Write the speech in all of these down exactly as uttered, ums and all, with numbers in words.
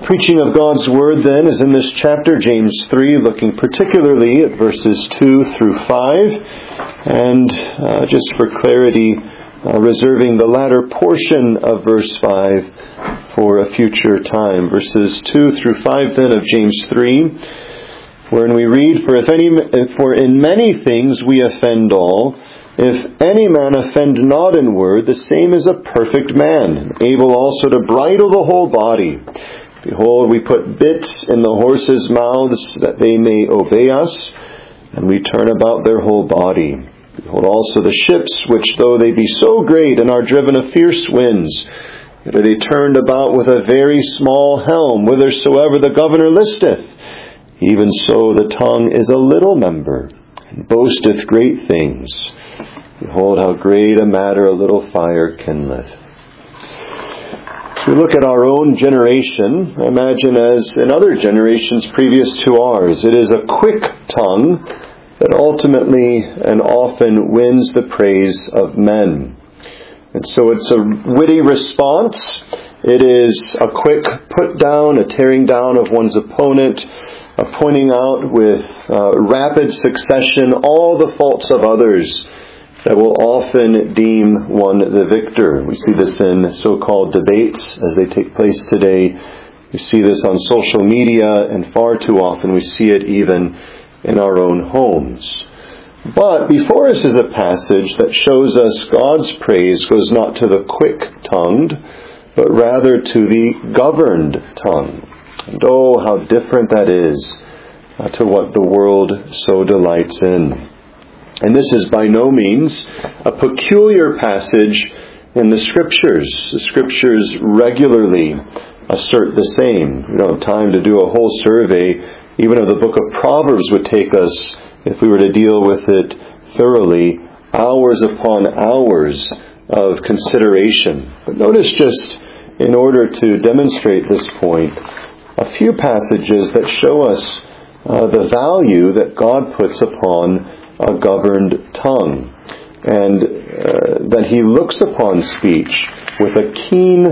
Preaching of God's Word, then, is in this chapter, James three, looking particularly at verses two through five, and uh, just for clarity, uh, reserving the latter portion of verse five for a future time. Verses two through five, then, of James three, wherein we read, For if any, for in many things we offend all, if any man offend not in word, the same is a perfect man, able also to bridle the whole body. Behold, we put bits in the horses' mouths, that they may obey us, and we turn about their whole body. Behold also the ships, which though they be so great, and are driven of fierce winds, yet are they turned about with a very small helm, whithersoever the governor listeth. Even so the tongue is a little member, and boasteth great things. Behold, how great a matter a little fire kindleth. As we look at our own generation, I imagine as in other generations previous to ours, it is a quick tongue that ultimately and often wins the praise of men. And so it's a witty response. It is a quick put down, a tearing down of one's opponent, a pointing out with uh, rapid succession all the faults of others that will often deem one the victor. We see this in so-called debates as they take place today. We see this on social media, and far too often we see it even in our own homes. But before us is a passage that shows us God's praise goes not to the quick-tongued, but rather to the governed tongue. And oh, how different that is uh, to what the world so delights in. And this is by no means a peculiar passage in the Scriptures. The Scriptures regularly assert the same. We don't have time to do a whole survey. Even of the book of Proverbs would take us, if we were to deal with it thoroughly, hours upon hours of consideration. But notice just, in order to demonstrate this point, a few passages that show us uh, the value that God puts upon a governed tongue, and uh, that He looks upon speech with a keen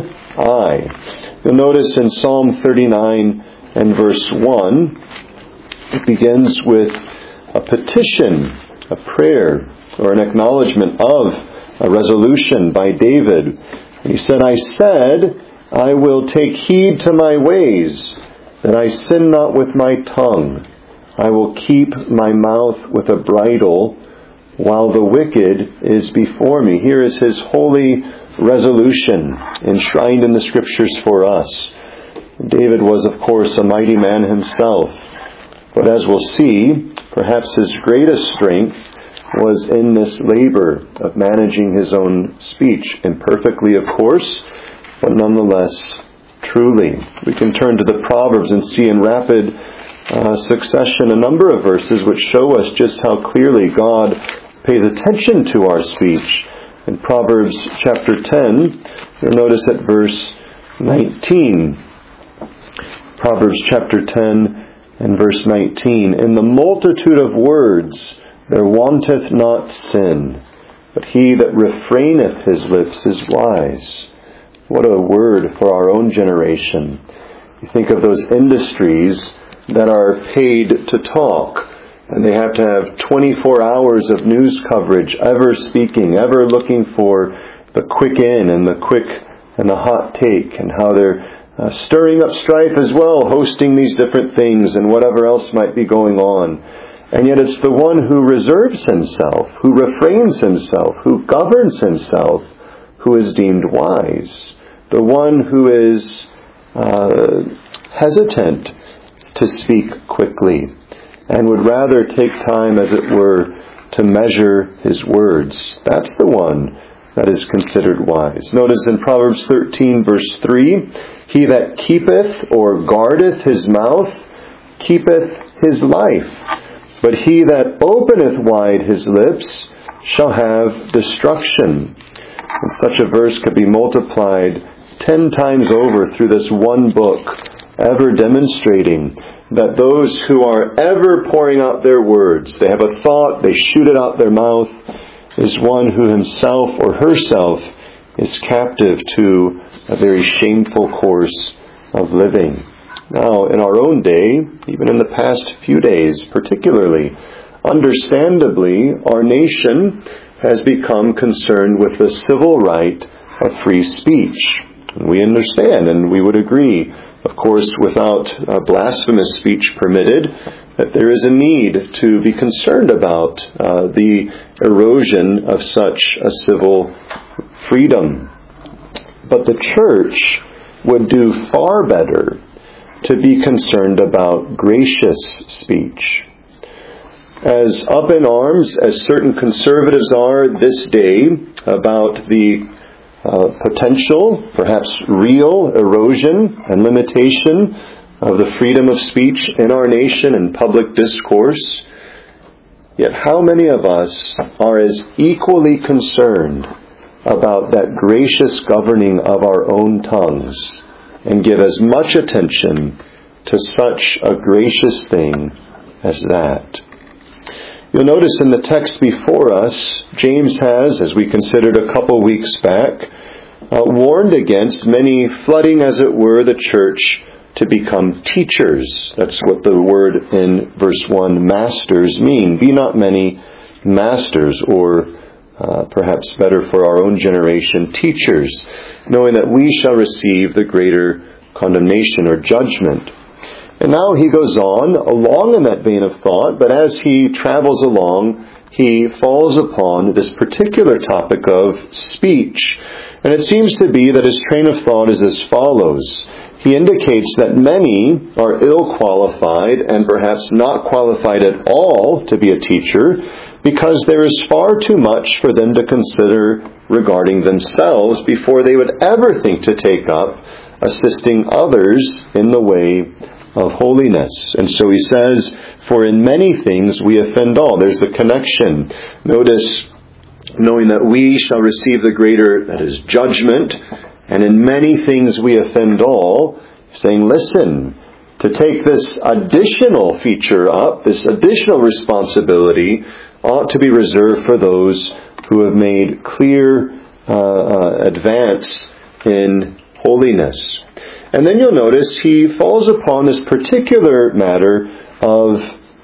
eye. You'll notice in Psalm thirty-nine and verse one, it begins with a petition, a prayer, or an acknowledgement of a resolution by David. He said, I said, I will take heed to my ways, that I sin not with my tongue. I will keep my mouth with a bridle, while the wicked is before me. Here is his holy resolution, enshrined in the Scriptures for us. David was, of course, a mighty man himself. But as we'll see, perhaps his greatest strength was in this labor of managing his own speech. Imperfectly, of course, but nonetheless, truly. We can turn to the Proverbs and see in rapid uh, succession a number of verses which show us just how clearly God pays attention to our speech. In Proverbs chapter ten, you'll notice at verse nineteen. Proverbs chapter ten and verse nineteen. In the multitude of words there wanteth not sin, but he that refraineth his lips is wise. What a word for our own generation. You think of those industries that are paid to talk, and they have to have twenty-four hours of news coverage, ever speaking, ever looking for the quick in and the quick and the hot take, and how they're uh, stirring up strife as well, hosting these different things and whatever else might be going on. And yet it's the one who reserves himself, who refrains himself, who governs himself, who is deemed wise. The one who is uh, hesitant to speak quickly, and would rather take time, as it were, to measure his words. That's the one that is considered wise. Notice in Proverbs thirteen, verse three, he that keepeth or guardeth his mouth keepeth his life, but he that openeth wide his lips shall have destruction. And such a verse could be multiplied ten times over through this one book, ever demonstrating that those who are ever pouring out their words, they have a thought, they shoot it out their mouth, is one who himself or herself is captive to a very shameful course of living. Now, in our own day, even in the past few days particularly, understandably, our nation has become concerned with the civil right of free speech. And we understand and we would agree, of course, without uh, blasphemous speech permitted, that there is a need to be concerned about uh, the erosion of such a civil freedom. But the church would do far better to be concerned about gracious speech. As up in arms as certain conservatives are this day about the uh, potential, perhaps real, erosion and limitation of the freedom of speech in our nation and public discourse, yet how many of us are as equally concerned about that gracious governing of our own tongues and give as much attention to such a gracious thing as that? You'll notice in the text before us, James has, as we considered a couple weeks back, uh, warned against many flooding, as it were, the church to become teachers. That's what the word in verse one, masters, mean. Be not many masters, or uh, perhaps better for our own generation, teachers, knowing that we shall receive the greater condemnation or judgment. And now he goes on, along in that vein of thought, but as he travels along, he falls upon this particular topic of speech. And it seems to be that his train of thought is as follows. He indicates that many are ill-qualified and perhaps not qualified at all to be a teacher because there is far too much for them to consider regarding themselves before they would ever think to take up assisting others in the way of holiness. And so he says, for in many things we offend all. There's the connection. Notice, knowing that we shall receive the greater, that is, judgment, and in many things we offend all, saying, listen, to take this additional feature up, this additional responsibility, ought to be reserved for those who have made clear uh, uh, advance in holiness. And then you'll notice he falls upon this particular matter of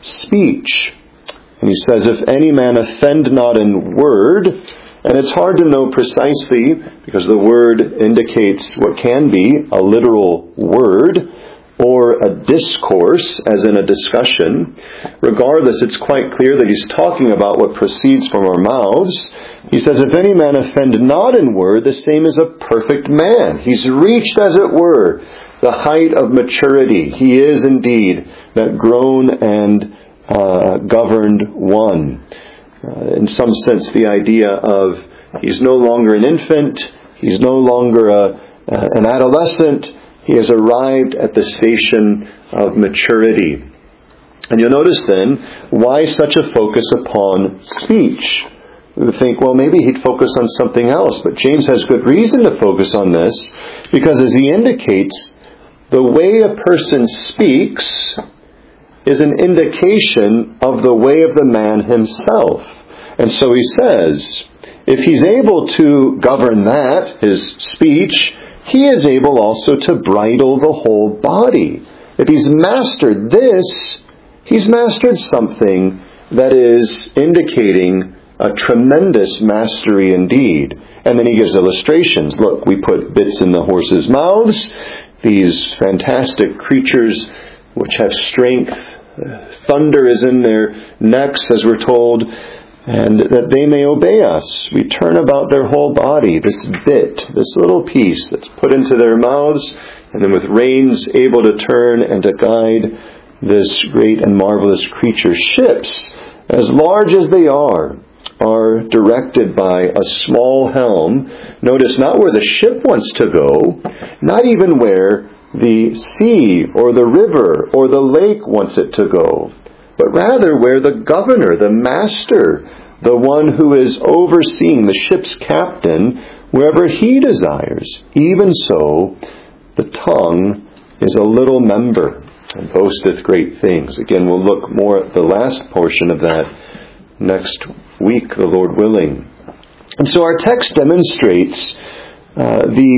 speech. And he says, if any man offend not in word, and it's hard to know precisely because the word indicates what can be a literal word or a discourse, as in a discussion. Regardless, it's quite clear that he's talking about what proceeds from our mouths. He says, if any man offend not in word, the same is a perfect man. He's reached, as it were, the height of maturity. He is indeed that grown and uh, governed one. Uh, in some sense, the idea of he's no longer an infant, he's no longer a, uh, an adolescent, he has arrived at the station of maturity. And you'll notice then, why such a focus upon speech? We would think, well, maybe he'd focus on something else. But James has good reason to focus on this, because as he indicates, the way a person speaks is an indication of the way of the man himself. And so he says, if he's able to govern that, his speech, he is able also to bridle the whole body. If he's mastered this, he's mastered something that is indicating a tremendous mastery indeed. And then he gives illustrations. Look, we put bits in the horses' mouths, these fantastic creatures which have strength. Thunder is in their necks, as we're told, and that they may obey us. We turn about their whole body, this bit, this little piece that's put into their mouths, and then with reins able to turn and to guide this great and marvelous creature. Ships, as large as they are, are directed by a small helm. Notice not where the ship wants to go, not even where the sea or the river or the lake wants it to go, but rather where the governor, the master, the one who is overseeing, the ship's captain, wherever he desires. Even so, the tongue is a little member and boasteth great things. Again, we'll look more at the last portion of that next week, the Lord willing. And so our text demonstrates uh, the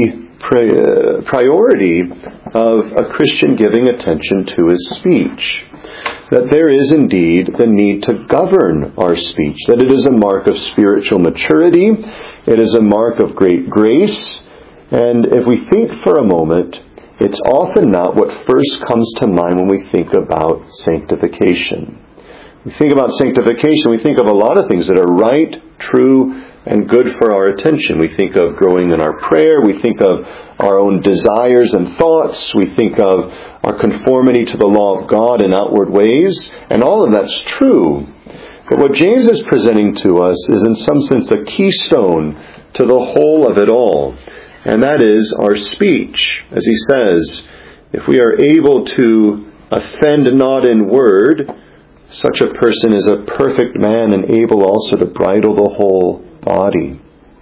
pri- priority of a Christian giving attention to his speech. That there is indeed the need to govern our speech, that it is a mark of spiritual maturity, it is a mark of great grace, and if we think for a moment, it's often not what first comes to mind when we think about sanctification. We think about sanctification, we think of a lot of things that are right, true, and good for our attention. We think of growing in our prayer, we think of our own desires and thoughts, we think of our conformity to the law of God in outward ways, and all of that's true. But what James is presenting to us is in some sense a keystone to the whole of it all, and that is our speech. As he says, if we are able to offend not in word, such a person is a perfect man and able also to bridle the whole body.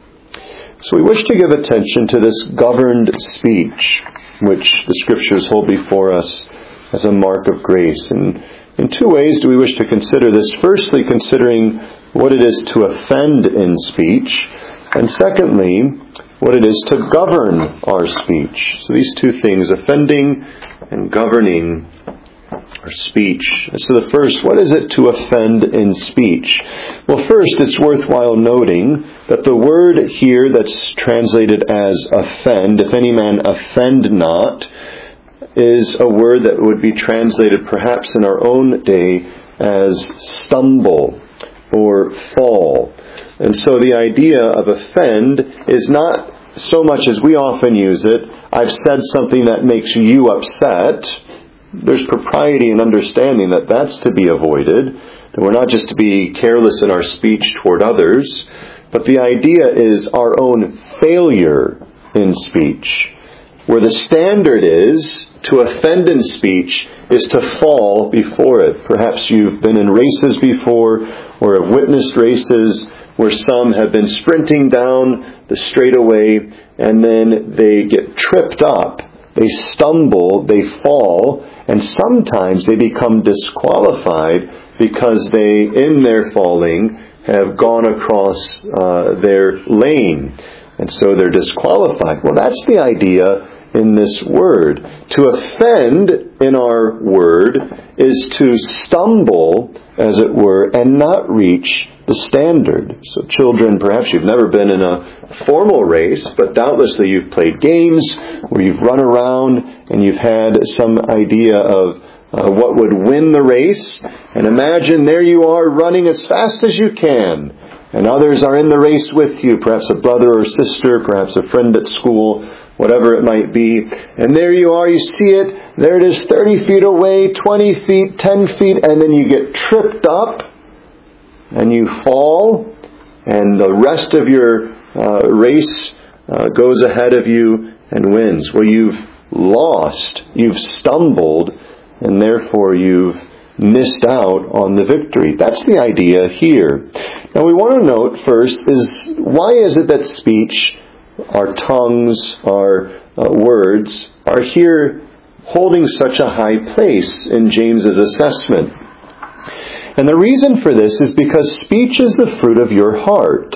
So we wish to give attention to this governed speech, which the Scriptures hold before us as a mark of grace. And in two ways do we wish to consider this. Firstly, considering what it is to offend in speech, and secondly, what it is to govern our speech. So these two things, offending and governing our speech. So the first, what is it to offend in speech? Well, first, it's worthwhile noting that the word here that's translated as offend, if any man offend not, is a word that would be translated perhaps in our own day as stumble or fall. And so the idea of offend is not so much as we often use it, I've said something that makes you upset. There's propriety in understanding that that's to be avoided, that we're not just to be careless in our speech toward others, but the idea is our own failure in speech, where the standard is to offend in speech is to fall before it. Perhaps you've been in races before or have witnessed races where some have been sprinting down the straightaway and then they get tripped up, they stumble, they fall, and sometimes they become disqualified because they, in their falling, have gone across uh, their lane. And so they're disqualified. Well, that's the idea in this word. To offend in our word is to stumble, as it were, and not reach the standard. So children, perhaps you've never been in a formal race, but doubtlessly you've played games where you've run around and you've had some idea of uh, what would win the race. And imagine there you are running as fast as you can. And others are in the race with you, perhaps a brother or sister, perhaps a friend at school, whatever it might be. And there you are, you see it, there it is thirty feet away, twenty feet, ten feet, and then you get tripped up and you fall, and the rest of your uh, race uh, goes ahead of you and wins. Well, you've lost, you've stumbled, and therefore you've missed out on the victory. That's the idea here. Now we want to note first is, why is it that speech, our tongues, our uh, words, are here holding such a high place in James's assessment? And the reason for this is because speech is the fruit of your heart.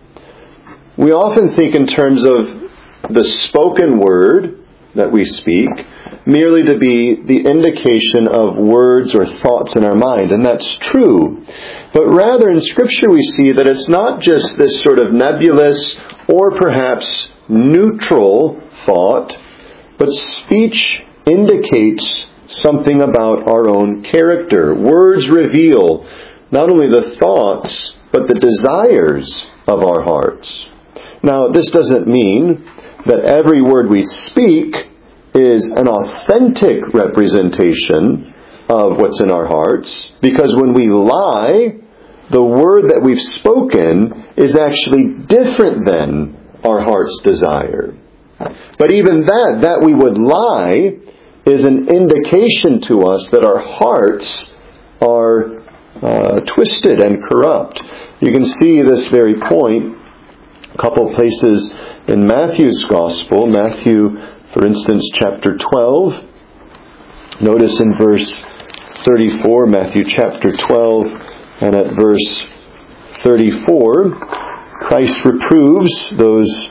We often think in terms of the spoken word that we speak, merely to be the indication of words or thoughts in our mind, and that's true. But rather in Scripture we see that it's not just this sort of nebulous or perhaps neutral thought, but speech indicates something about our own character. Words reveal not only the thoughts, but the desires of our hearts. Now, this doesn't mean that every word we speak is an authentic representation of what's in our hearts, because when we lie, the word that we've spoken is actually different than our heart's desire. But even that, that we would lie, is an indication to us that our hearts are uh, twisted and corrupt. You can see this very point a couple places in Matthew's Gospel. Matthew, for instance, chapter twelve. Notice in verse thirty-four, Matthew chapter twelve, and at verse thirty-four, Christ reproves those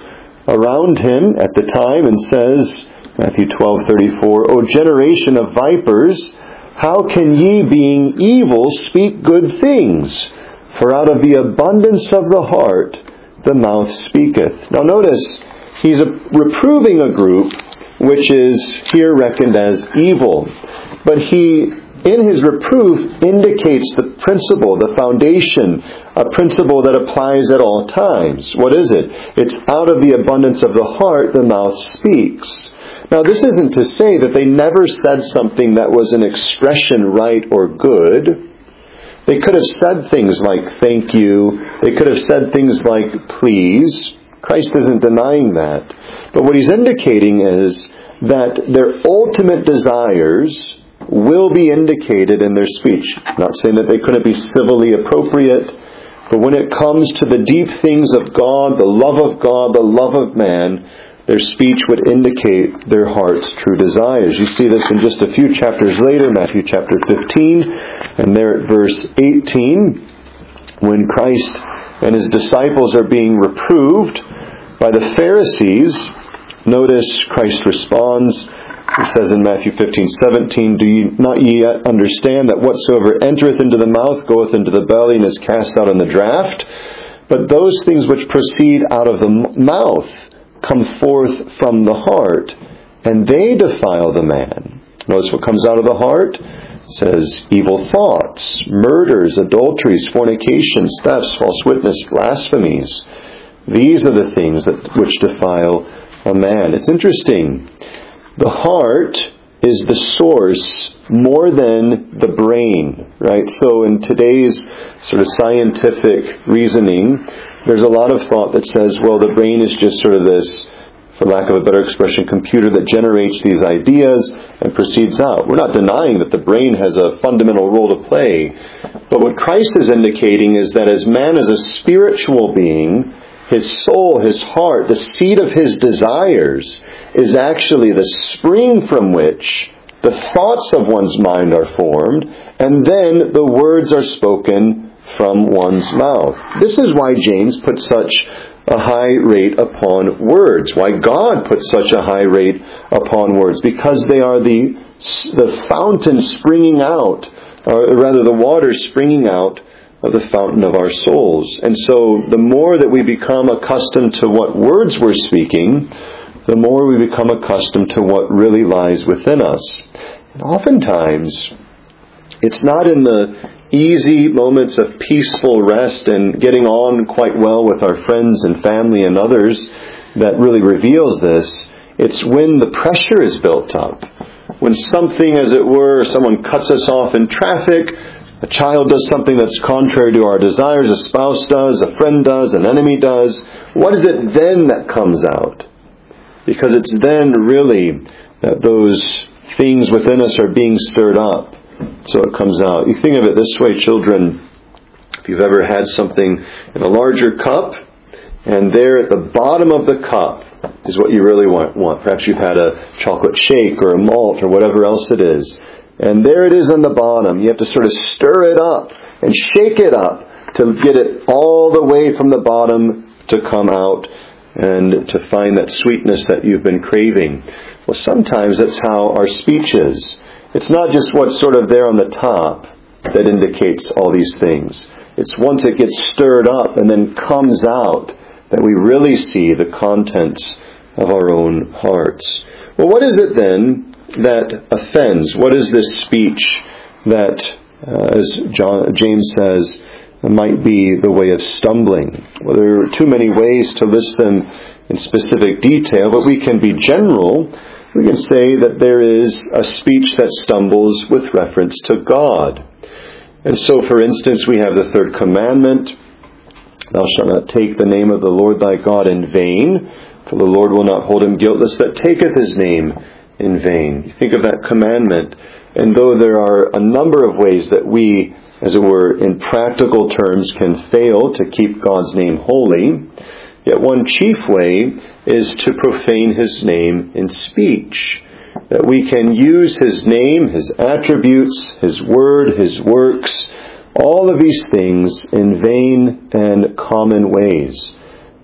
around him at the time and says, Matthew twelve thirty-four, O generation of vipers, how can ye, being evil, speak good things? For out of the abundance of the heart the mouth speaketh. Now notice, he's reproving a group which is here reckoned as evil. But he, in his reproof, indicates the principle, the foundation, a principle that applies at all times. What is it? It's out of the abundance of the heart the mouth speaks. Now this isn't to say that they never said something that was an expression right or good. They could have said things like thank you. They could have said things like please. Christ isn't denying that. But what he's indicating is that their ultimate desires will be indicated in their speech. Not saying that they couldn't be civilly appropriate, but when it comes to the deep things of God, the love of God, the love of man, their speech would indicate their heart's true desires. You see this in just a few chapters later, Matthew chapter fifteen, and there at verse eighteen, when Christ and his disciples are being reproved by the Pharisees. Notice Christ responds. He says in Matthew fifteen seventeen, Do ye not ye yet understand that whatsoever entereth into the mouth goeth into the belly and is cast out in the draught? But those things which proceed out of the mouth come forth from the heart, and they defile the man. Notice what comes out of the heart? It says evil thoughts, murders, adulteries, fornications, thefts, false witness, blasphemies. These are the things that which defile a man. It's interesting. The heart is the source more than the brain, right? So in today's sort of scientific reasoning, there's a lot of thought that says, well, the brain is just sort of this, for lack of a better expression, computer that generates these ideas and proceeds out. We're not denying that the brain has a fundamental role to play. But what Christ is indicating is that as man is a spiritual being, his soul, his heart, the seat of his desires is actually the spring from which the thoughts of one's mind are formed, and then the words are spoken from one's mouth. This is why James puts such a high rate upon words, why God puts such a high rate upon words, because they are the, the fountain springing out, or rather the water springing out of the fountain of our souls. And so the more that we become accustomed to what words we're speaking, the more we become accustomed to what really lies within us. And oftentimes, it's not in the easy moments of peaceful rest and getting on quite well with our friends and family and others that really reveals this. It's when the pressure is built up. When something, as it were, someone cuts us off in traffic, a child does something that's contrary to our desires, a spouse does, a friend does, an enemy does. What is it then that comes out? Because it's then really that those things within us are being stirred up. So it comes out. You think of it this way, children. If you've ever had something in a larger cup, and there at the bottom of the cup is what you really want. want. Perhaps you've had a chocolate shake or a malt or whatever else it is. And there it is on the bottom. You have to sort of stir it up and shake it up to get it all the way from the bottom to come out and to find that sweetness that you've been craving. Well, sometimes that's how our speech is. It's not just what's sort of there on the top that indicates all these things. It's once it gets stirred up and then comes out that we really see the contents of our own hearts. Well, what is it then that offends? What is this speech that, uh, as John, James says, might be the way of stumbling? Well, there are too many ways to list them in specific detail, but we can be general. We can say that there is a speech that stumbles with reference to God. And so, for instance, we have the third commandment, thou shalt not take the name of the Lord thy God in vain, for the Lord will not hold him guiltless that taketh his name in vain. You think of that commandment, and though there are a number of ways that we, as it were, in practical terms can fail to keep God's name holy, yet one chief way is to profane his name in speech. That we can use his name, his attributes, his word, his works, all of these things in vain and common ways.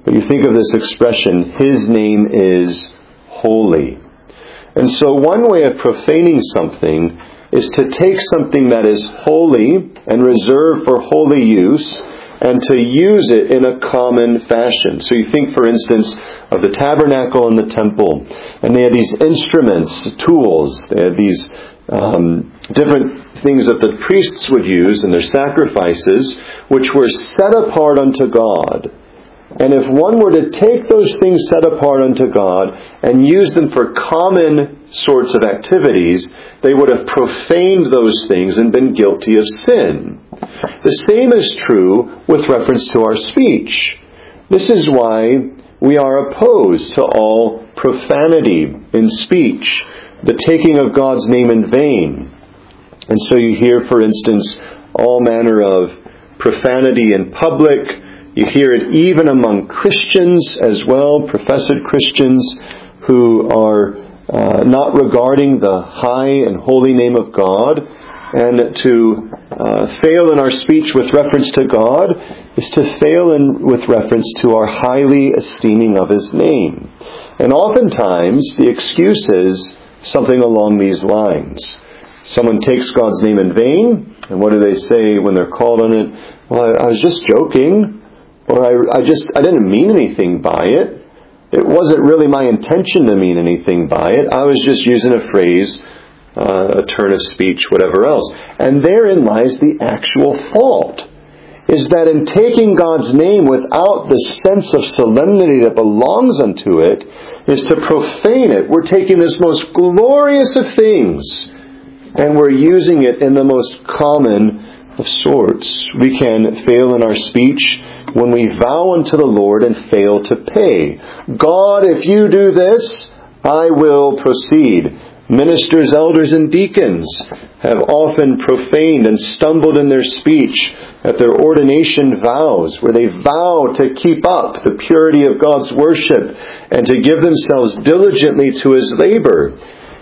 But you think of this expression, His name is holy. And so one way of profaning something is to take something that is holy and reserved for holy use and to use it in a common fashion. So you think, for instance, of the tabernacle and the temple. And they had these instruments, tools. They had these um, different things that the priests would use in their sacrifices, which were set apart unto God. And if one were to take those things set apart unto God and use them for common sorts of activities, they would have profaned those things and been guilty of sin. The same is true with reference to our speech. This is why we are opposed to all profanity in speech, the taking of God's name in vain. And so you hear, for instance, all manner of profanity in public. You hear it even among Christians as well, professed Christians who are uh, not regarding the high and holy name of God. And to uh, fail in our speech with reference to God is to fail in with reference to our highly esteeming of His name. And oftentimes the excuse is something along these lines. Someone takes God's name in vain, and what do they say when they're called on it? Well, I, I was just joking. Or I, I just, I didn't mean anything by it. It wasn't really my intention to mean anything by it. I was just using a phrase, uh, a turn of speech, whatever else. And therein lies the actual fault. Is that in taking God's name without the sense of solemnity that belongs unto it, is to profane it. We're taking this most glorious of things, and we're using it in the most common of sorts. We can fail in our speech when we vow unto the Lord and fail to pay. God, if you do this, I will proceed. Ministers, elders, and deacons have often profaned and stumbled in their speech at their ordination vows, where they vow to keep up the purity of God's worship and to give themselves diligently to His labor.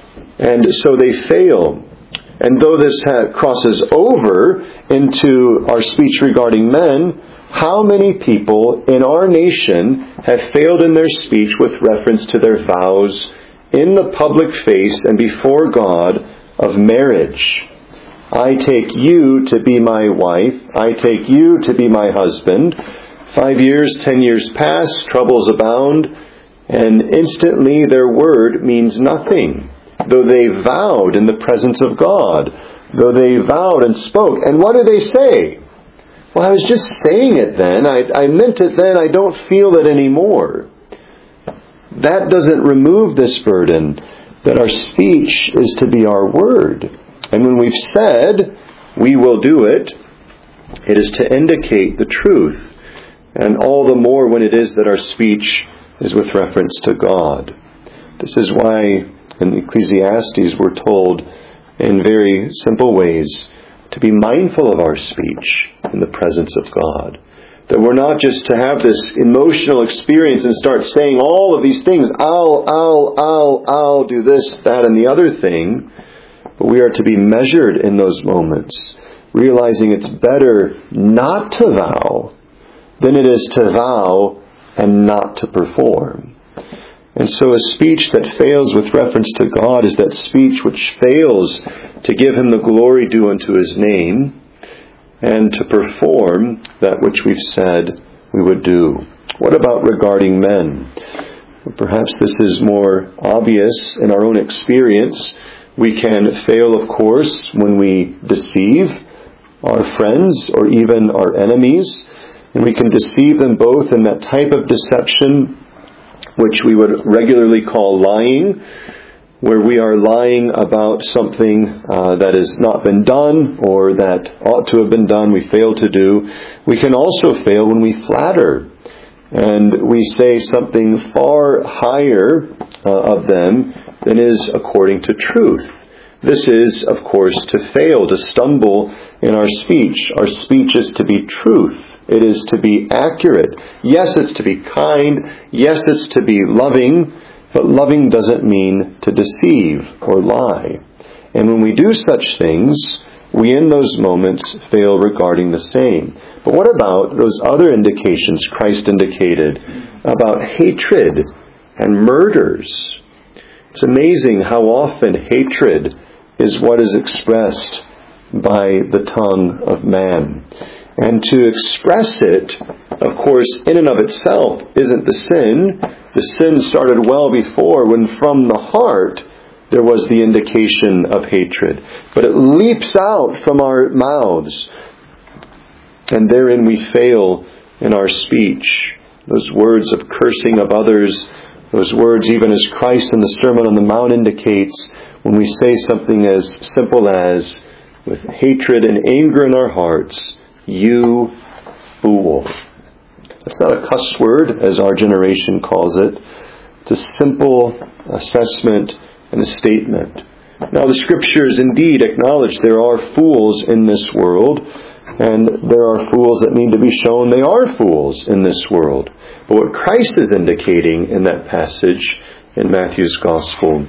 And so they fail. And though this crosses over into our speech regarding men, how many people in our nation have failed in their speech with reference to their vows in the public face and before God of marriage? I take you to be my wife. I take you to be my husband. Five years, ten years pass, troubles abound, and instantly their word means nothing, though they vowed in the presence of God, though they vowed and spoke. And what do they say? Well, I was just saying it then. I, I meant it then. I don't feel it anymore. That doesn't remove this burden that our speech is to be our word. And when we've said we will do it, it is to indicate the truth. And all the more when it is that our speech is with reference to God. This is why in Ecclesiastes we're told in very simple ways to be mindful of our speech in the presence of God. That we're not just to have this emotional experience and start saying all of these things, I'll, I'll, I'll, I'll do this, that, and the other thing. But we are to be measured in those moments, realizing it's better not to vow than it is to vow and not to perform. And so a speech that fails with reference to God is that speech which fails to give Him the glory due unto His name and to perform that which we've said we would do. What about regarding men? Perhaps this is more obvious in our own experience. We can fail, of course, when we deceive our friends or even our enemies. And we can deceive them both in that type of deception which we would regularly call lying, where we are lying about something uh, that has not been done or that ought to have been done, we fail to do. We can also fail when we flatter and we say something far higher uh, of them than is according to truth. This is, of course, to fail, to stumble in our speech. Our speech is to be truth. It is to be accurate. Yes, it's to be kind. Yes, it's to be loving. But loving doesn't mean to deceive or lie. And when we do such things, we in those moments fail regarding the same. But what about those other indications Christ indicated about hatred and murders. It's amazing how often hatred is what is expressed by the tongue of man. And to express it, of course, in and of itself isn't the sin. The sin started well before, when from the heart there was the indication of hatred. But it leaps out from our mouths, and therein we fail in our speech. Those words of cursing of others, those words even as Christ in the Sermon on the Mount indicates, when we say something as simple as, with hatred and anger in our hearts, "You fool." That's not a cuss word, as our generation calls it. It's a simple assessment and a statement. Now, the Scriptures indeed acknowledge there are fools in this world, and there are fools that need to be shown they are fools in this world. But what Christ is indicating in that passage in Matthew's Gospel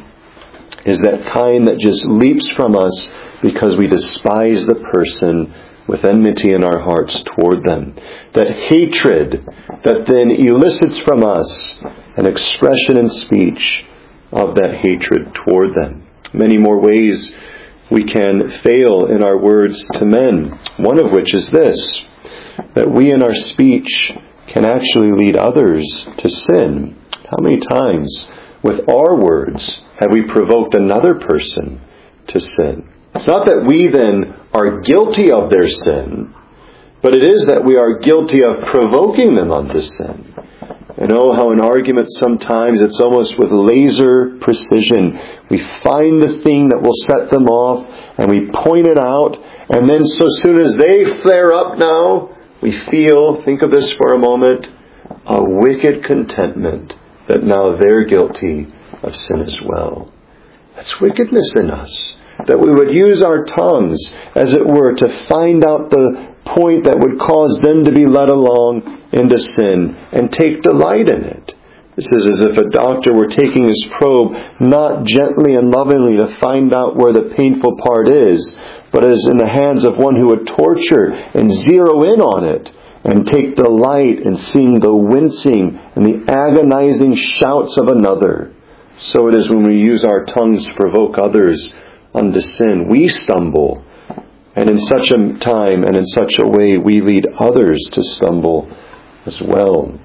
is that kind that just leaps from us because we despise the person with enmity in our hearts toward them. That hatred that then elicits from us an expression in speech of that hatred toward them. Many more ways we can fail in our words to men. One of which is this, that we in our speech can actually lead others to sin. How many times with our words have we provoked another person to sin? It's not that we then are guilty of their sin, but it is that we are guilty of provoking them unto sin. You know how in arguments sometimes it's almost with laser precision. We find the thing that will set them off and we point it out, and then so soon as they flare up now, we feel, think of this for a moment, a wicked contentment that now they're guilty of sin as well. That's wickedness in us. That we would use our tongues, as it were, to find out the point that would cause them to be led along into sin and take delight in it. This is as if a doctor were taking his probe not gently and lovingly to find out where the painful part is, but as in the hands of one who would torture and zero in on it and take delight in seeing the wincing and the agonizing shouts of another. So it is when we use our tongues to provoke others unto sin. We stumble, and in such a time and in such a way we lead others to stumble as well.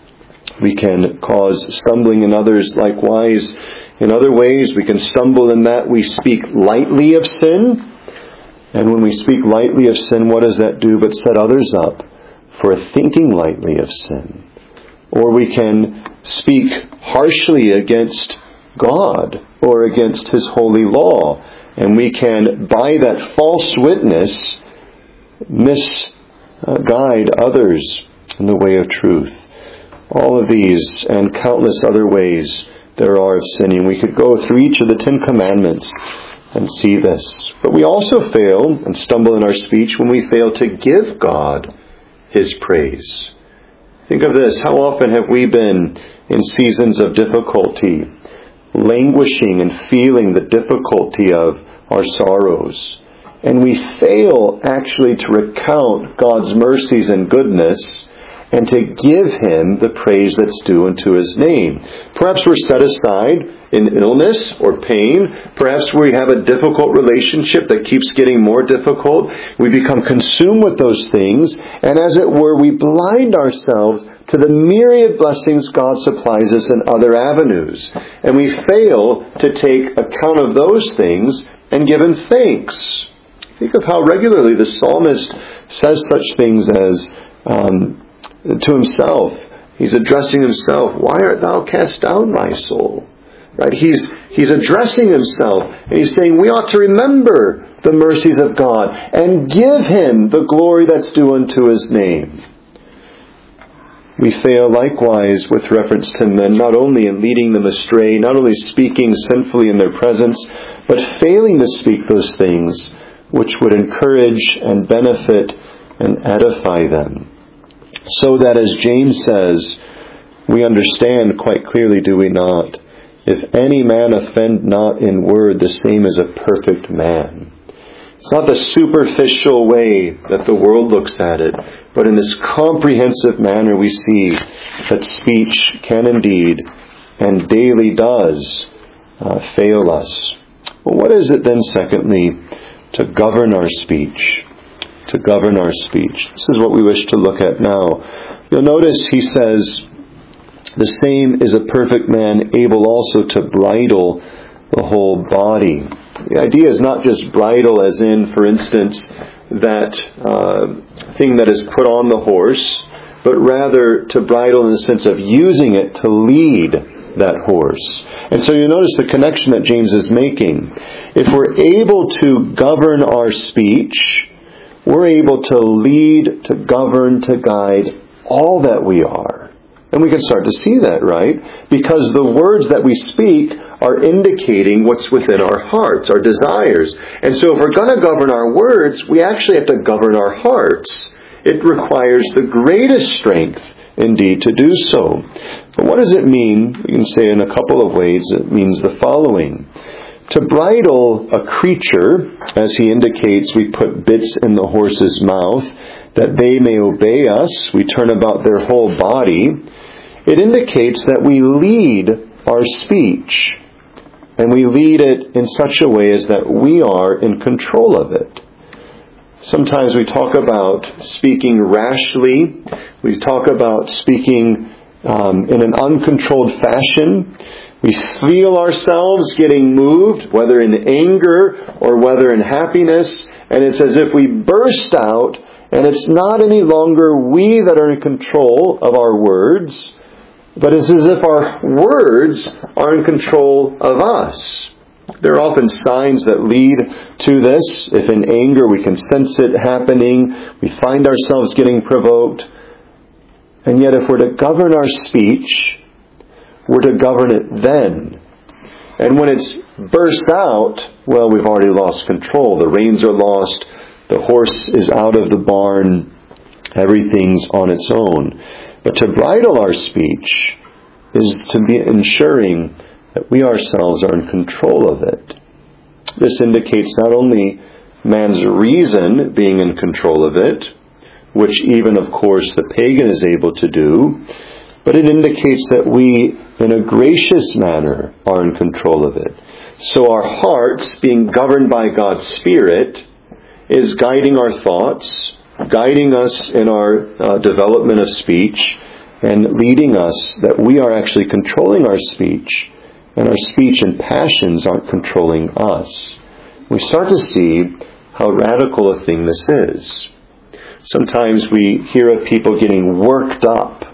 We can cause stumbling in others likewise. In other ways, we can stumble in that we speak lightly of sin. And when we speak lightly of sin, what does that do but set others up for thinking lightly of sin? Or we can speak harshly against God or against His holy law. And we can, by that false witness, misguide others in the way of truth. All of these and countless other ways there are of sinning. We could go through each of the Ten Commandments and see this. But we also fail and stumble in our speech when we fail to give God His praise. Think of this. How often have we been in seasons of difficulty, languishing and feeling the difficulty of our sorrows, and we fail actually to recount God's mercies and goodness and to give Him the praise that's due unto His name. Perhaps we're set aside in illness or pain. Perhaps we have a difficult relationship that keeps getting more difficult. We become consumed with those things, and as it were, we blind ourselves to the myriad blessings God supplies us in other avenues. And we fail to take account of those things and give Him thanks. Think of how regularly the psalmist says such things as um, to himself. He's addressing himself. Why art thou cast down, my soul? Right? He's he's addressing himself, and he's saying we ought to remember the mercies of God and give Him the glory that's due unto His name. We fail likewise with reference to men, not only in leading them astray, not only speaking sinfully in their presence, but failing to speak those things which would encourage and benefit and edify them. So that, as James says, we understand quite clearly, do we not? If any man offend not in word, the same is a perfect man. It's not the superficial way that the world looks at it, but in this comprehensive manner we see that speech can indeed and daily does uh, fail us. Well, what is it then, secondly, to govern our speech? To govern our speech. This is what we wish to look at now. You'll notice he says, the same is a perfect man, able also to bridle the whole body. The idea is not just bridle as in, for instance, that uh, thing that is put on the horse, but rather to bridle in the sense of using it to lead that horse. And so you notice the connection that James is making. If we're able to govern our speech, we're able to lead, to govern, to guide all that we are. And we can start to see that, right? Because the words that we speak are indicating what's within our hearts, our desires. And so if we're going to govern our words, we actually have to govern our hearts. It requires the greatest strength, indeed, to do so. But what does it mean? We can say in a couple of ways. It means the following. To bridle a creature, as he indicates, we put bits in the horse's mouth, that they may obey us. We turn about their whole body. It indicates that we lead our speech. And we lead it in such a way as that we are in control of it. Sometimes we talk about speaking rashly. We talk about speaking um, in an uncontrolled fashion. We feel ourselves getting moved, whether in anger or whether in happiness. And it's as if we burst out, and it's not any longer we that are in control of our words, but it's as if our words are in control of us. There are often signs that lead to this. If in anger we can sense it happening, we find ourselves getting provoked. And yet if we're to govern our speech, we're to govern it then. And when it's burst out, well, we've already lost control. The reins are lost. The horse is out of the barn. Everything's on its own. But to bridle our speech is to be ensuring that we ourselves are in control of it. This indicates not only man's reason being in control of it, which even, of course, the pagan is able to do, but it indicates that we, in a gracious manner, are in control of it. So our hearts, being governed by God's Spirit, is guiding our thoughts, guiding us in our uh, development of speech, and leading us that we are actually controlling our speech, and our speech and passions aren't controlling us. We start to see how radical a thing this is. Sometimes we hear of people getting worked up.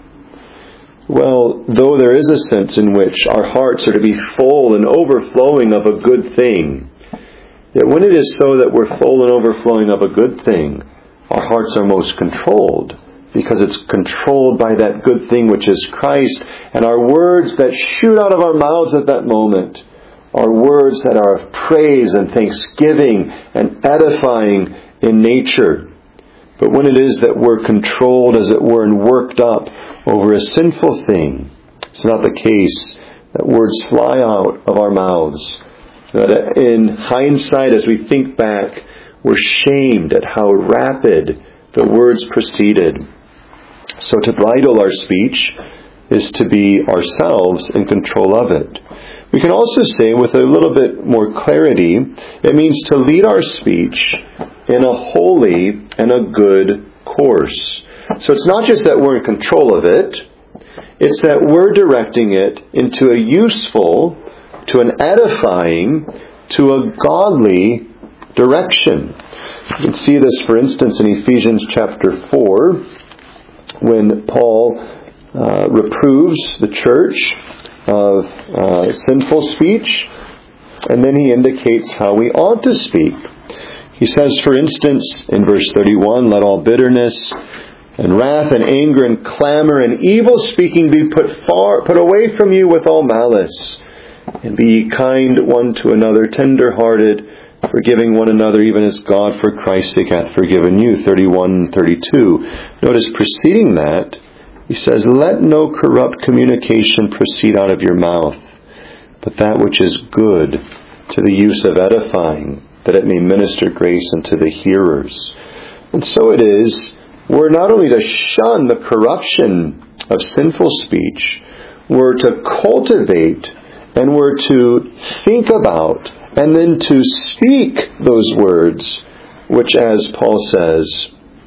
Well, though there is a sense in which our hearts are to be full and overflowing of a good thing, yet when it is so that we're full and overflowing of a good thing, our hearts are most controlled, because it's controlled by that good thing which is Christ, and our words that shoot out of our mouths at that moment are words that are of praise and thanksgiving and edifying in nature. But when it is that we're controlled, as it were, and worked up over a sinful thing, it's not the case that words fly out of our mouths. That in hindsight, as we think back, we're shamed at how rapid the words proceeded. So to bridle our speech is to be ourselves in control of it. We can also say, with a little bit more clarity, it means to lead our speech in a holy and a good course. So it's not just that we're in control of it, it's that we're directing it into a useful, to an edifying, to a godly direction. You can see this, for instance, in Ephesians chapter four, when Paul uh, reproves the church of uh, sinful speech, and then he indicates how we ought to speak. He says, for instance, in verse thirty-one, let all bitterness and wrath and anger and clamor and evil speaking be put far, put away from you with all malice. And be ye kind one to another, tender-hearted, forgiving one another, even as God for Christ's sake hath forgiven you. thirty-one and thirty-two. Notice preceding that, he says, let no corrupt communication proceed out of your mouth, but that which is good to the use of edifying, that it may minister grace unto the hearers. And so it is, we're not only to shun the corruption of sinful speech, we're to cultivate and we're to think about and then to speak those words, which, as Paul says,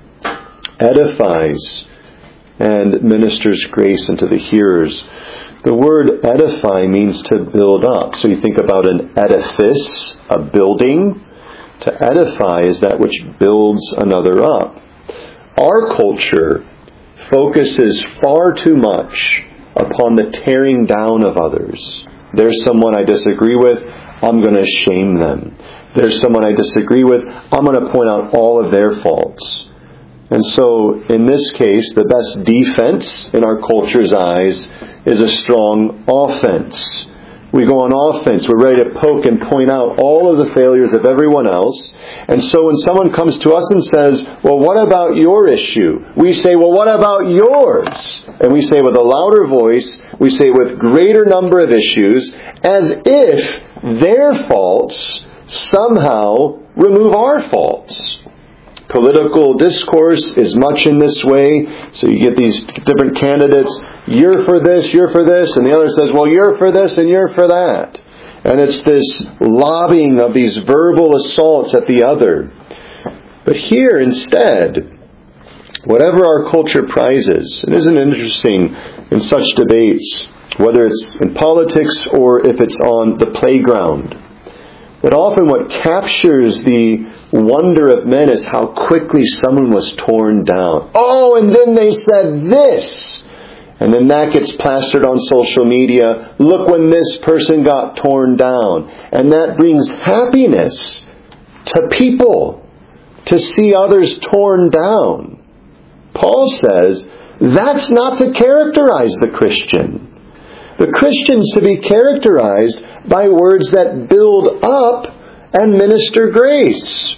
edifies and ministers grace unto the hearers. The word edify means to build up. So you think about an edifice, a building. To edify is that which builds another up. Our culture focuses far too much upon the tearing down of others. There's someone I disagree with, I'm going to shame them. There's someone I disagree with, I'm going to point out all of their faults. And so, in this case, the best defense in our culture's eyes is a strong offense. We go on offense. We're ready to poke and point out all of the failures of everyone else. And so when someone comes to us and says, well, what about your issue? We say, well, what about yours? And we say with a louder voice, we say with greater number of issues, as if their faults somehow remove our faults. Political discourse is much in this way. So you get these different candidates. You're for this, you're for this. And the other says, well, you're for this and you're for that. And it's this lobbying of these verbal assaults at the other. But here instead, whatever our culture prizes, and isn't it interesting in such debates, whether it's in politics or if it's on the playground, that often what captures the wonder of men is how quickly someone was torn down. Oh, and then they said this. And then that gets plastered on social media. Look when this person got torn down. And that brings happiness to people to see others torn down. Paul says that's not to characterize the Christian. The Christian's to be characterized by words that build up and minister grace.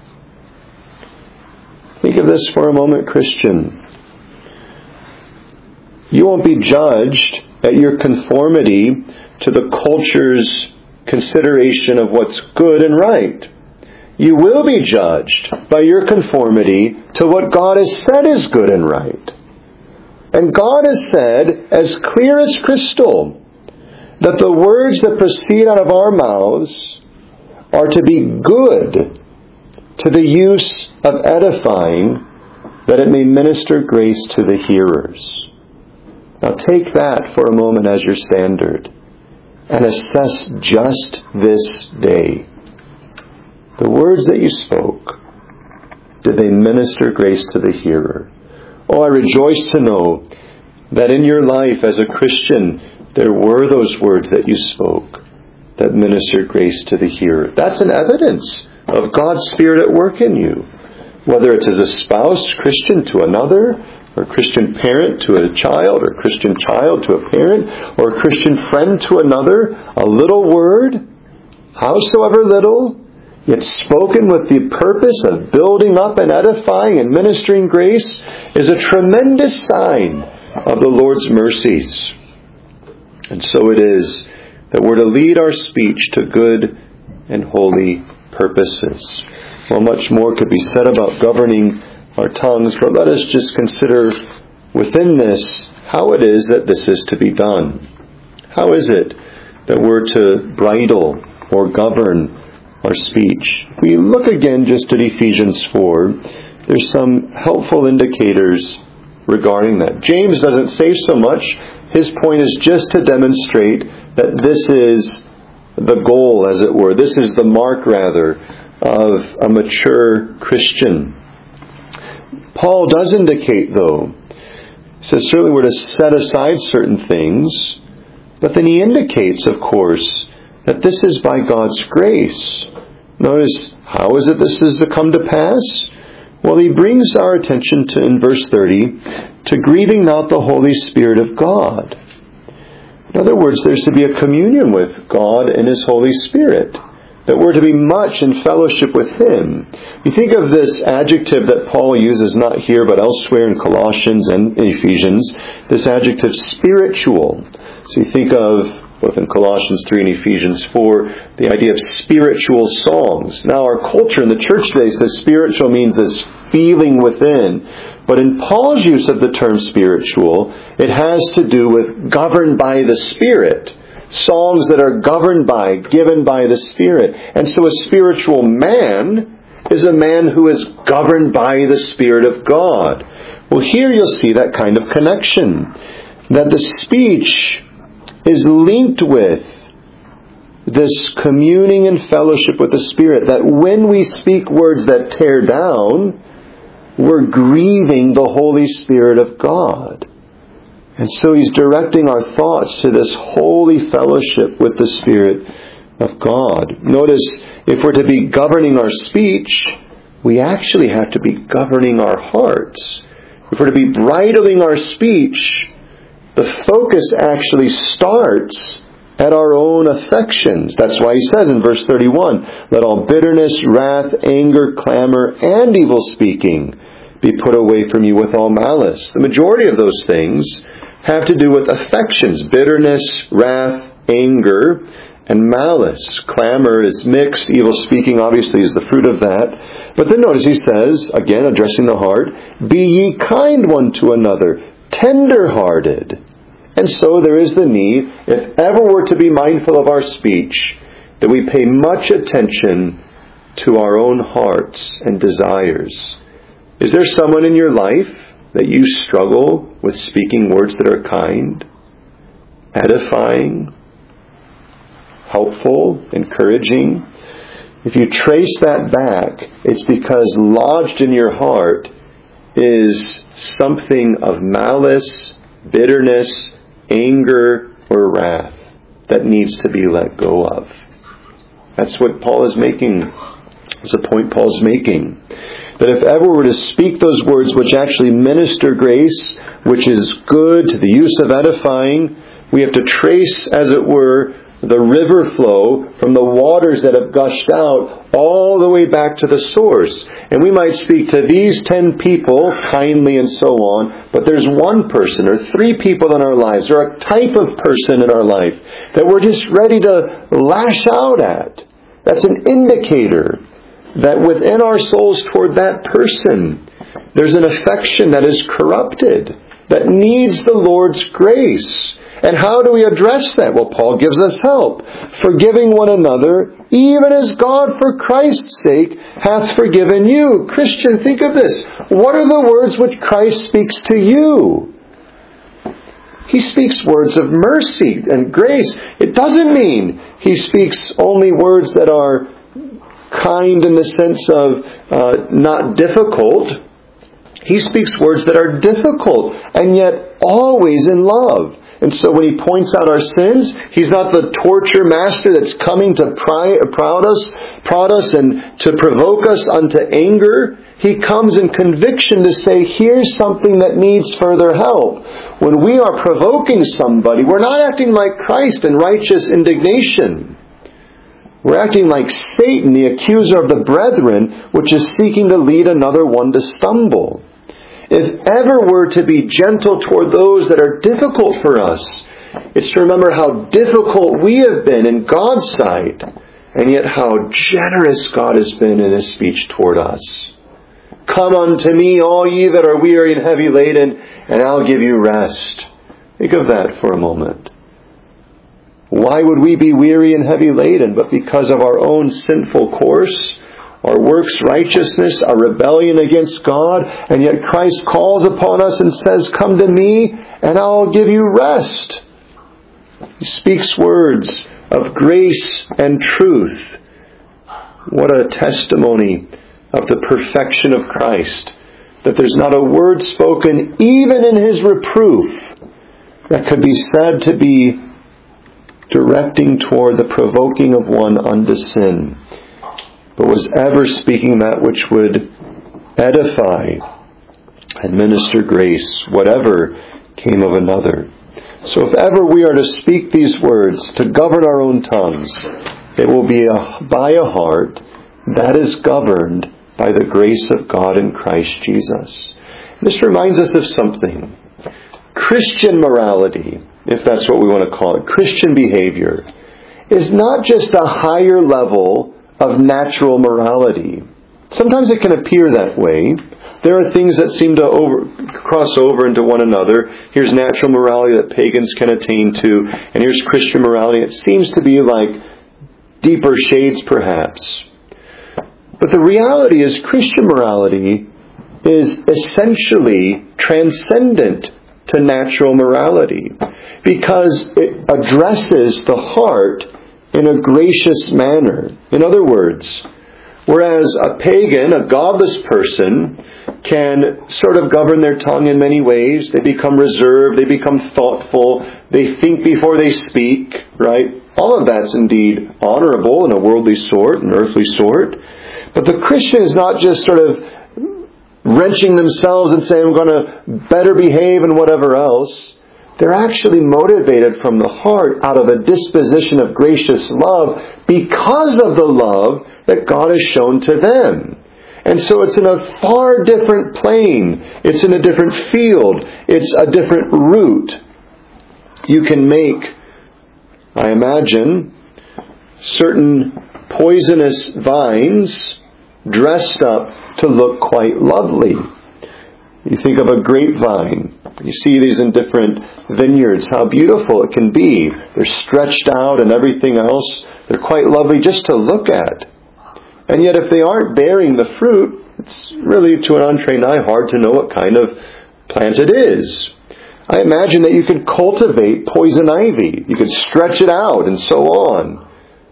Think of this for a moment, Christian. You won't be judged at your conformity to the culture's consideration of what's good and right. You will be judged by your conformity to what God has said is good and right. And God has said, as clear as crystal, that the words that proceed out of our mouths are to be good to the use of edifying, that it may minister grace to the hearers. Now take that for a moment as your standard and assess just this day. The words that you spoke, did they minister grace to the hearer? Oh, I rejoice to know that in your life as a Christian, there were those words that you spoke that ministered grace to the hearer. That's an evidence of God's Spirit at work in you. Whether it's as a spouse, Christian to another, or a Christian parent to a child, or a Christian child to a parent, or a Christian friend to another, a little word, howsoever little, yet spoken with the purpose of building up and edifying and ministering grace, is a tremendous sign of the Lord's mercies. And so it is that we're to lead our speech to good and holy purposes. Well, much more could be said about governing our tongues, but let us just consider within this how it is that this is to be done. How is it that we're to bridle or govern our speech? If we look again just at Ephesians four, there's some helpful indicators regarding that. James doesn't say so much. His point is just to demonstrate that this is the goal, as it were. This is the mark, rather, of a mature Christian. Paul does indicate, though, he says certainly we're to set aside certain things, but then he indicates, of course, that this is by God's grace. Notice, how is it this is to come to pass? Well, he brings our attention to, in verse thirty, to grieving not the Holy Spirit of God. In other words, there's to be a communion with God and His Holy Spirit, that we're to be much in fellowship with Him. You think of this adjective that Paul uses not here but elsewhere in Colossians and in Ephesians, this adjective spiritual. So you think of both in Colossians three and Ephesians four, the idea of spiritual songs. Now, our culture in the church today says spiritual means this feeling within. But in Paul's use of the term spiritual, it has to do with governed by the Spirit. Songs that are governed by, given by the Spirit. And so a spiritual man is a man who is governed by the Spirit of God. Well, here you'll see that kind of connection. That the speech is linked with this communing and fellowship with the Spirit. That when we speak words that tear down, we're grieving the Holy Spirit of God. And so He's directing our thoughts to this holy fellowship with the Spirit of God. Notice, if we're to be governing our speech, we actually have to be governing our hearts. If we're to be bridling our speech, the focus actually starts at our own affections. That's why He says in verse thirty-one, "Let all bitterness, wrath, anger, clamor, and evil speaking be put away from you with all malice." The majority of those things have to do with affections. Bitterness, wrath, anger, and malice. Clamor is mixed. Evil speaking obviously is the fruit of that. But then notice He says, again addressing the heart, "Be ye kind one to another, tender-hearted." And so there is the need, if ever we're to be mindful of our speech, that we pay much attention to our own hearts and desires. Is there someone in your life that you struggle with speaking words that are kind, edifying, helpful, encouraging? If you trace that back, it's because lodged in your heart is something of malice, bitterness, anger, or wrath that needs to be let go of. That's what Paul is making. It's a point Paul's making. That if ever we're to speak those words which actually minister grace, which is good to the use of edifying, we have to trace, as it were, the river flow from the waters that have gushed out all the way back to the source. And we might speak to these ten people kindly and so on, but there's one person or three people in our lives or a type of person in our life that we're just ready to lash out at. That's an indicator that within our souls toward that person, there's an affection that is corrupted, that needs the Lord's grace. And how do we address that? Well, Paul gives us help. "Forgiving one another, even as God for Christ's sake hath forgiven you." Christian, think of this. What are the words which Christ speaks to you? He speaks words of mercy and grace. It doesn't mean He speaks only words that are kind in the sense of uh, not difficult. He speaks words that are difficult and yet always in love. And so when He points out our sins, He's not the torture master that's coming to pry, prod us, prod us and to provoke us unto anger. He comes in conviction to say, here's something that needs further help. When we are provoking somebody, we're not acting like Christ in righteous indignation. We're acting like Satan, the accuser of the brethren, which is seeking to lead another one to stumble. If ever we're to be gentle toward those that are difficult for us, it's to remember how difficult we have been in God's sight, and yet how generous God has been in His speech toward us. "Come unto me, all ye that are weary and heavy laden, and I'll give you rest." Think of that for a moment. Why would we be weary and heavy laden? But because of our own sinful course, our works righteousness, our rebellion against God, and yet Christ calls upon us and says, "Come to me, and I'll give you rest." He speaks words of grace and truth. What a testimony of the perfection of Christ, that there's not a word spoken, even in His reproof, that could be said to be directing toward the provoking of one unto sin, but was ever speaking that which would edify and minister grace, whatever came of another. So if ever we are to speak these words, to govern our own tongues, it will be a, by a heart that is governed by the grace of God in Christ Jesus. This reminds us of something. Christian morality if that's what we want to call it, Christian behavior, is not just a higher level of natural morality. Sometimes it can appear that way. There are things that seem to over, cross over into one another. Here's natural morality that pagans can attain to, and here's Christian morality. It seems to be like deeper shades, perhaps. But the reality is, Christian morality is essentially transcendent to natural morality, because it addresses the heart in a gracious manner. In other words, whereas a pagan, a godless person, can sort of govern their tongue in many ways. They become reserved, they become thoughtful, they think before they speak, right? All of that's indeed honorable in a worldly sort, an earthly sort. But the Christian is not just sort of wrenching themselves and saying, I'm going to better behave and whatever else. They're actually motivated from the heart out of a disposition of gracious love because of the love that God has shown to them. And so it's in a far different plane. It's in a different field. It's a different route. You can make, I imagine, certain poisonous vines dressed up to look quite lovely. You think of a grapevine. You see these in different vineyards, how beautiful it can be. They're stretched out and everything else. They're quite lovely just to look at. And yet if they aren't bearing the fruit, it's really to an untrained eye hard to know what kind of plant it is. I imagine that you could cultivate poison ivy. You could stretch it out and so on.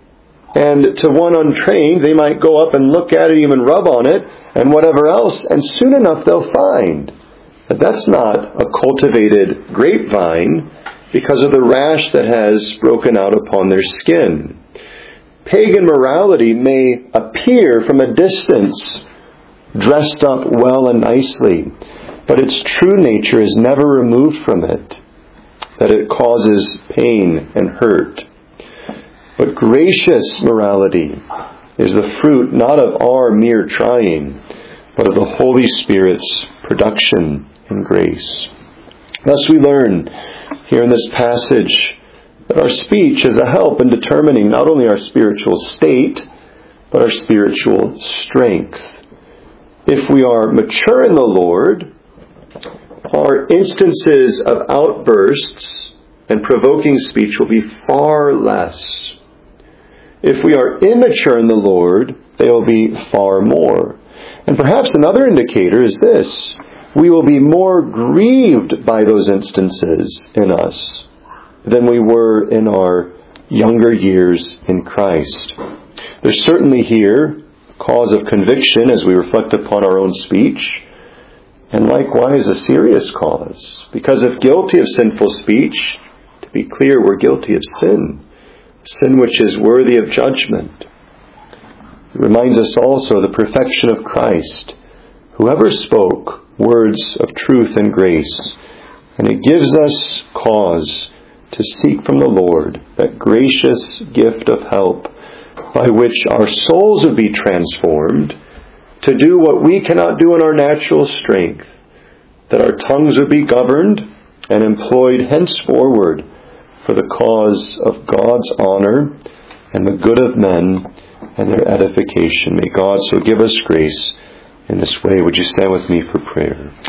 And to one untrained, they might go up and look at it, even rub on it, and whatever else, and soon enough they'll find that that's not a cultivated grapevine because of the rash that has broken out upon their skin. Pagan morality may appear from a distance dressed up well and nicely, but its true nature is never removed from it, that it causes pain and hurt. But gracious morality is the fruit not of our mere trying, but of the Holy Spirit's production and grace. Thus we learn here in this passage that our speech is a help in determining not only our spiritual state, but our spiritual strength. If we are mature in the Lord, our instances of outbursts and provoking speech will be far less. If we are immature in the Lord, they will be far more. And perhaps another indicator is this: we will be more grieved by those instances in us than we were in our younger years in Christ. There's certainly here cause of conviction as we reflect upon our own speech, and likewise a serious cause. Because if guilty of sinful speech, to be clear, we're guilty of sin. Sin which is worthy of judgment. It reminds us also of the perfection of Christ, who ever spoke words of truth and grace. And it gives us cause to seek from the Lord that gracious gift of help by which our souls would be transformed to do what we cannot do in our natural strength, that our tongues would be governed and employed henceforward for the cause of God's honor and the good of men and their edification. May God so give us grace in this way. Would you stand with me for prayer?